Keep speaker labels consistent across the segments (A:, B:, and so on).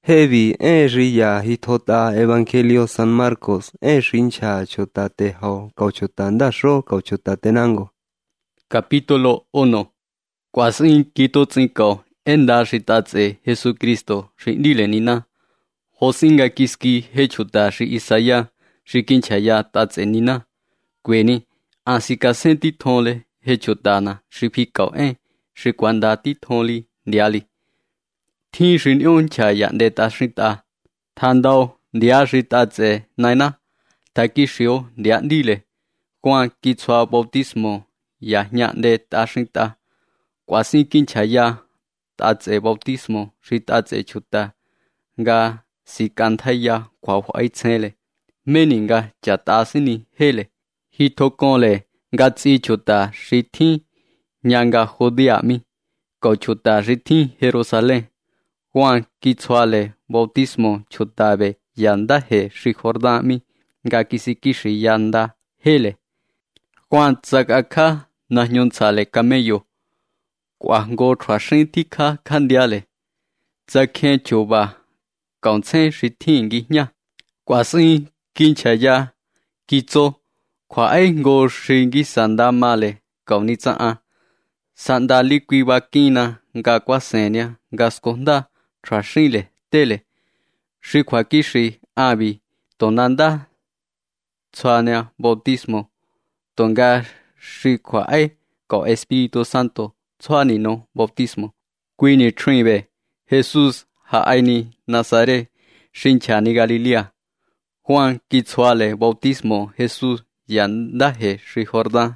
A: Heavy riya hitota Evangelio San Marcos rincha chota tejo cauchota ndasho cauchota tenango.
B: Capítulo 1. Kwasin kito tsinko enda shitatse Jesucristo shindile nina. Hosinga kiski hechuta shi Isaya shikinchaya tatse nina. Kweni asikasenti thonle hechutana shipikao shikwanda ti thonli ndiali. Thi shinyon chaya ndeta shita. Thandao ndia shitatse naina. Takishio ndia ndile. Kwa kitswa bautismo ya nyande tashita. Kwasin kinchaya tatse bautismo shitatse chuta. Nga sikanthaya kwa huaytsele. Meninga chatasini hele. Hitokole nga tsi chuta shithi nyanga Judea ko chuta shithi Jerusalén. Juan kitswale bautismo chutabe yandaje shi Jordán nga kisikishi yanda hele. Juan tsakakha nahyontsale camello. Kwa ngo trashintika kandiale. Tsakhen chuba kauntsen shithi ngihnya. Kwasin kinchaya kitso. Kwa ngo shingi sanda male kaunitsa sanda likwi wakina nga kwasenya nga skonda trashile tele. Shikwa kishi abi tonanda tswania bautismo. Tonga shikwa ko Espíritu Santo tswanino bautismo. Kwini trinbe Jesus haini Nazaret shinchani Galilea. Juan kitswale bautismo Jesus yandaje shi Jordán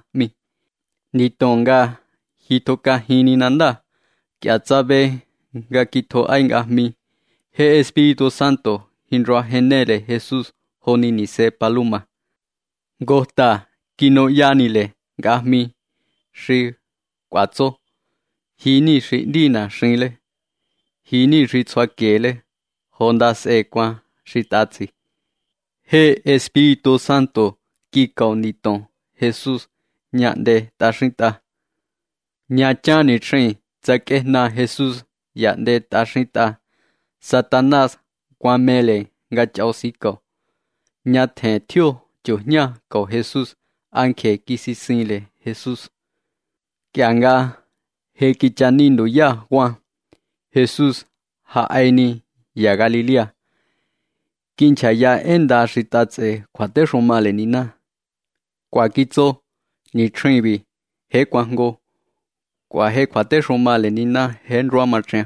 B: Nitonga hitoka hini nanda. Kiatsabe nga kito mi. He Espíritu Santo hinroa genere Jesus honini se paluma. Gota kino yanile gahmi shi kwatso. Hini shi dina shinle. Hini shi tswakele. Honda se kwa shi tatsi. He Espíritu Santo kikao niton Jesus nyande tashita. Nyachani trin tsakehna Jesus yande tashita. Satanás kwamele nga chausiko. Nyathen thio chuhnya ko Jesus anke kisisinle Jesus. Kianga he kichanindo ya Juan. Jesus haini ya Galilea. Kinchaya enda shitatse kwate shomale nina. Kwa kitso ni trinbi he kwango. Kwa he kwate shomale nina he nrua marchen.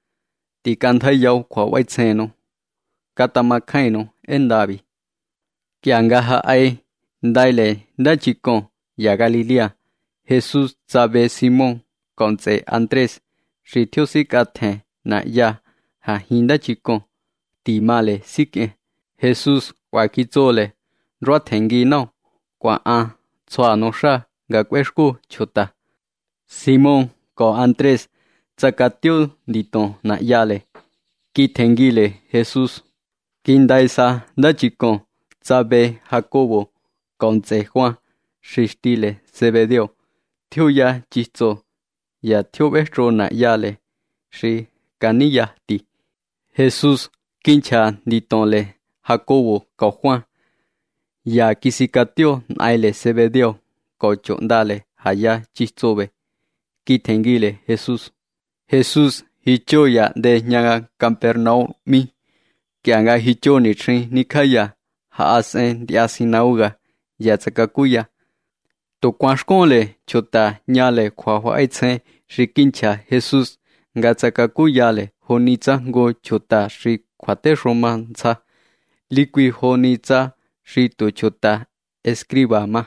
B: Tikanthayao kwa waitseno. Katamakaino endabi. Kianga ndaile ndachikon ya Galilea. Jesus tsabe Simón konse Andrés. Shitiosikathen na ya ha hindachikon. Timale sike. Jesus kwa kitsole nrua thengi no. Kwa tswa no sha nga kweshku chuta. Simón ko Andrés tsakatio diton na yale. Kitengile Jesus. Kindaisa ndachikon tsabe Jacobo konse Juan. Shishtile Zebedeo. Thioya chitso ya thio bestro na yale. Shi kanilla ti. Jesus kincha ditonle Jacobo ko Juan. Ya kisikatio naile Zebedeo ko chondale haya chitsobe. Kitengile Jesus. Jesus hichoya de nyaga Capernaum Kianga hicho ni trin nikaya haasen diasinauga ya tsakakuya. To kwashkonle chota nyale kwa huaitsen shikincha Jesus nga tsakakuyale honitsa ngo chota shi kwate romanza. Likwi honitsa shi to chota escriba ma.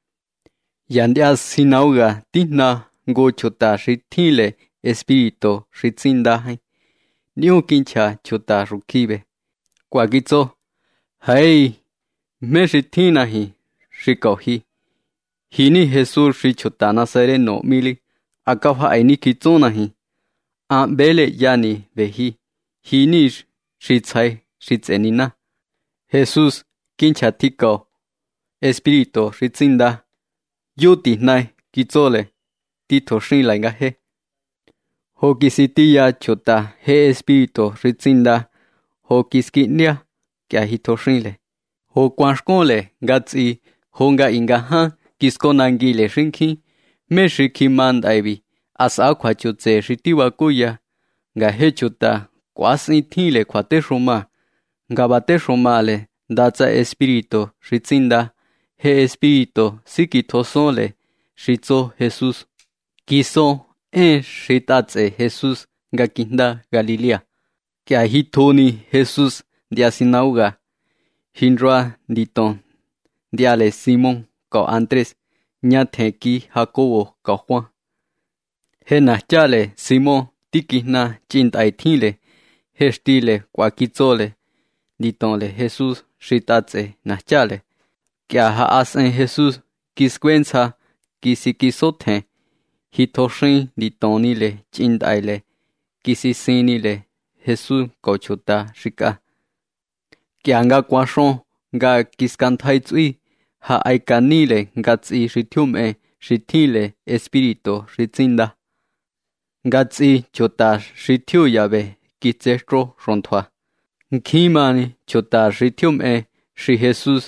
B: Yandia sinauga tina ngo chota shi tile espíritu shi tsinda. Niu kincha chota rukibe. Kwa kitso. Hai. Me shi tina shi kohi. Hini Jesus shi chota Nazareno mili. Akawa aini kitso nahi. Bele yani vehi. Hini shi tsai shi tsenina. Jesus kincha tiko. Espíritu shi tsinda. Yuti nai kitsole. Tito shin la ngahe. Hokisitiya chota he espíritu shi tsinda. hồ kiski nia kia hitoshin le hồ quan skon le gatsi hồ nga inga ha kisko nangi le shinki me shiki mandaibi asa kwa chutse shitiwa kuya nga hechuta kwasi thile khwate shoma nga bate shoma le datsa espirito shitsinda he espirito sikithoson le shitso Jesus kiso shitatse Jesus nga kinda Galilea kia hitoni Jesus dia sinauga hinrua diton diale Simon ko Andres nya theki Jacobo ko Juan hena chale Simon tikina chintai thile hestile kwa kitzole diton le Jesus shitatse na chale kia ha asen Jesus kisquenza kisikisothe hitoshin ditoni le chintai le kisisini le Jesus kochuta shika kianga kwashon nga kiskanthai tsui ha aikani le ngatsi shithume shithile espirito shitsinda ngatsi chota shithyu yabe kichestro ronthwa khimani chota shithume shi Jesus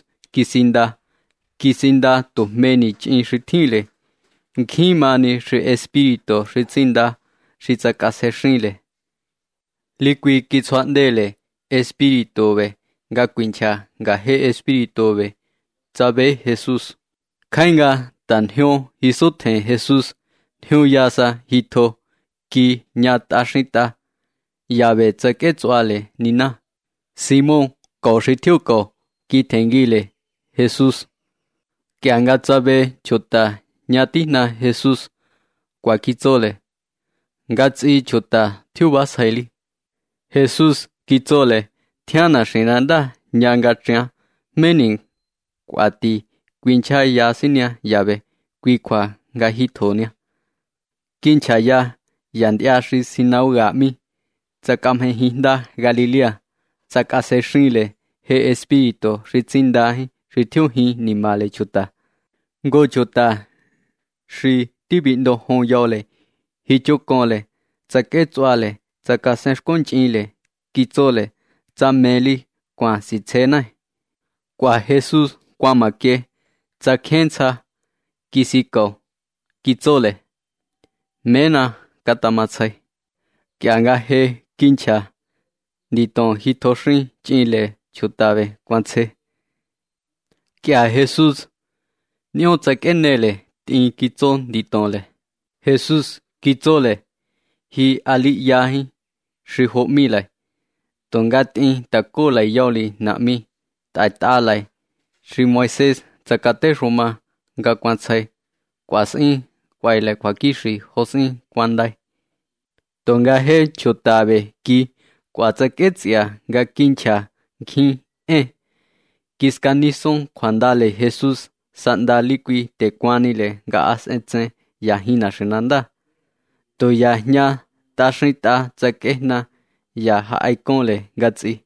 B: kisinda to meni chin shithile khimani shi espirito shitsinda shitsakase shinle liqui kichwandele espirito be nga kwincha nga he espirito be tsabe Jesus khainga tanhyo hisuthe Jesus thyo yasa hitho ki nyata shita yabe tsake tswale nina Simon ko shithyo ko ki thengile Jesus kyanga tsabe chota nyatina Jesus kwa kitzole ngatsi chota thuba saili Jesus kitzole thiana shinanda nyanga tya mening kwati kwincha yasinya yabe kwikwa nga hithonia kincha ya yandia shi sinauga mi tsakam hinda Galilea tsakase shile he espirito ritsinda rithyu hi nimale chuta go chuta shi tibindo hon yole hi chukole tsake tswale tsakase konchile kitzole tsameli kwa sitsena kwa Jesus kwa make tsakhensa kisiko kitzole mena katamatsai kyanga he kincha diton hitoshin chile chutabe kwanse kya Jesus nyo tsakenele tin kitzon ditonle Jesus kitzole hi ali yahi shihomile tongati takola yoli nami tatalai shi Moises tsakate roma nga kwansai kwasin kwaile kwakishi hosin kwandai tonga he chotabe ki kwatsaketsia nga kincha khi kiskanison kwandale Jesus sandaliqui tekwanile nga asense yahina shinanda to yahnya tashita tsakehna ya haikonle gatsi